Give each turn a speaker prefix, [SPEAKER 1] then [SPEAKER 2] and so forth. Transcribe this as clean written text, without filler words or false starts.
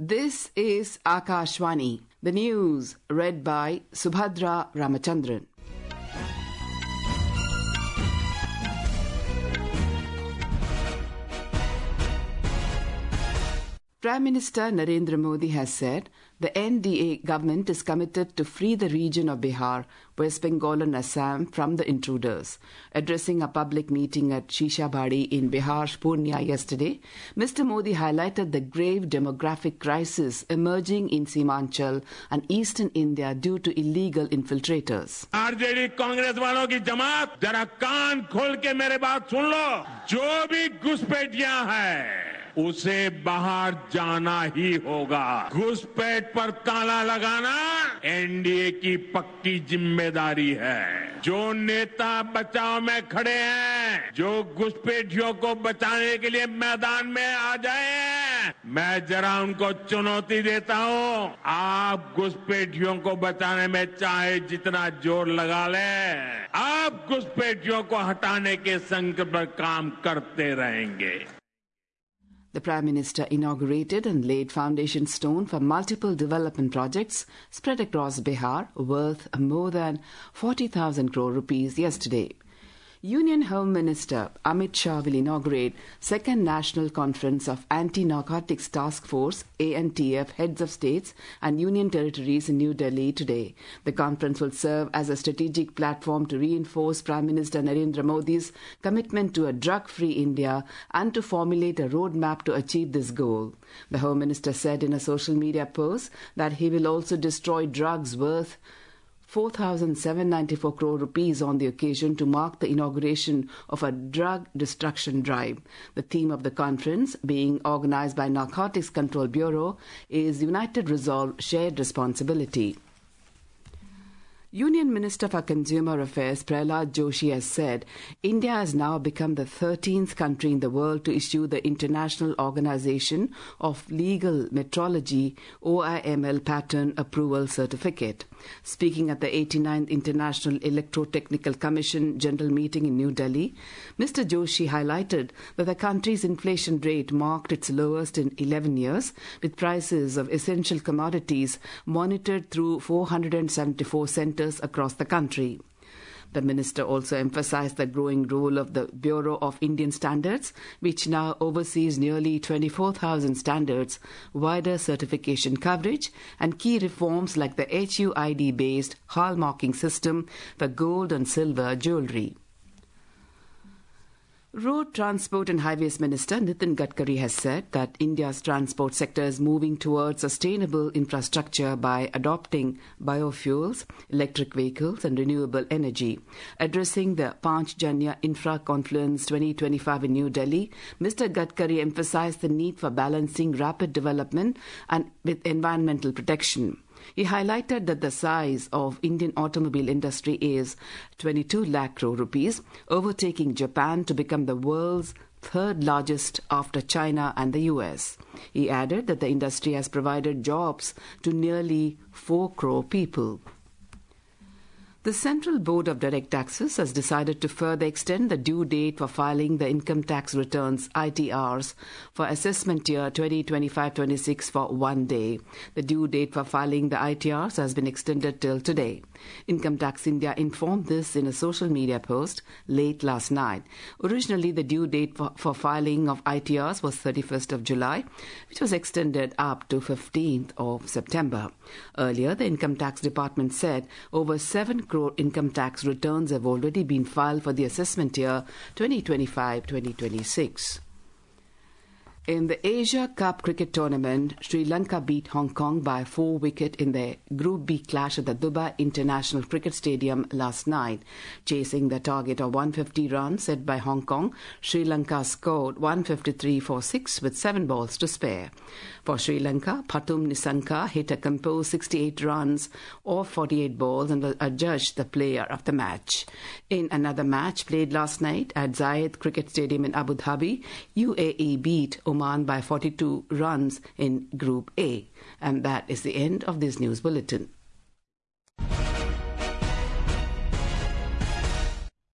[SPEAKER 1] This is Akashvani, the news read by Subhadra Ramachandran. Prime Minister Narendra Modi has said the NDA government is committed to free the region of Bihar, West Bengal and Assam from the intruders. Addressing a public meeting at Shishabadi in Bihar's Purnia yesterday, Mr. Modi highlighted the grave demographic crisis emerging in Simanchal and eastern India due to illegal infiltrators.
[SPEAKER 2] RJD Congress वालों की जमात जरा कान खोल के मेरे बात सुन लो। जो भी घुसपैठियां हैं उसे बाहर जाना ही होगा। घुसपैठ पर ताला लगाना एनडीए की पक्की जिम्मेदारी है। जो नेता बचाव में खड़े हैं, जो घुसपैठियों को बचाने के लिए मैदान में आ जाए, मैं जरा उनको चुनौती देता हूं। आप घुसपैठियों को बचाने में चाहे जितना जोर लगा लें, आप घुसपैठियों को हटाने के संकल्प पर काम करते रहेंगे।
[SPEAKER 1] The Prime Minister inaugurated and laid foundation stone for multiple development projects spread across Bihar worth more than 40,000 crore rupees yesterday. Union Home Minister Amit Shah will inaugurate second National Conference of Anti-Narcotics Task Force ANTF heads of states and union territories in New Delhi today. The conference will serve as a strategic platform to reinforce Prime Minister Narendra Modi's commitment to a drug-free India and to formulate a roadmap to achieve this goal. The Home Minister said in a social media post that he will also destroy drugs worth 4,794 crore rupees on the occasion to mark the inauguration of a drug destruction drive. The theme of the conference, being organized by Narcotics Control Bureau, is United Resolve, Shared Responsibility. Union Minister for Consumer Affairs Prahlad Joshi has said India has now become the 13th country in the world to issue the International Organization of Legal Metrology OIML Pattern Approval Certificate. Speaking at the 89th International Electrotechnical Commission General Meeting in New Delhi, Mr. Joshi highlighted that the country's inflation rate marked its lowest in 11 years, with prices of essential commodities monitored through 474 centers across the country. The minister also emphasized the growing role of the Bureau of Indian Standards, which now oversees nearly 24,000 standards, wider certification coverage, and key reforms like the HUID-based hallmarking system for gold and silver jewellery. Road Transport and Highways Minister Nitin Gadkari has said that India's transport sector is moving towards sustainable infrastructure by adopting biofuels, electric vehicles and renewable energy. Addressing the Panchjanya Infra Confluence 2025 in New Delhi, Mr. Gadkari emphasized the need for balancing rapid development and with environmental protection. He highlighted that the size of Indian automobile industry is 22 lakh crore rupees, overtaking Japan to become the world's third largest after China and the US. He added that the industry has provided jobs to nearly 4 crore people. The Central Board of Direct Taxes has decided to further extend the due date for filing the income tax returns ITRs for assessment year 2025-26 for 1 day. The due date for filing the ITRs has been extended till today. Income Tax India informed this in a social media post late last night. Originally, the due date for filing of ITRs was 31st of July, which was extended up to 15th of September. Earlier, the Income Tax Department said over 7 crore income tax returns have already been filed for the assessment year 2025-2026. In the Asia Cup cricket tournament, Sri Lanka beat Hong Kong by 4 wickets in their Group B clash at the Dubai International Cricket Stadium last night. Chasing the target of 150 runs set by Hong Kong, Sri Lanka scored 153 for 6 with 7 balls to spare. For Sri Lanka, Pathum Nissanka hit a composed 68 runs off 48 balls and was adjudged the player of the match. In another match played last night at Zayed Cricket Stadium in Abu Dhabi, UAE beat Oman by 42 runs in Group A. And that is the end of this news bulletin.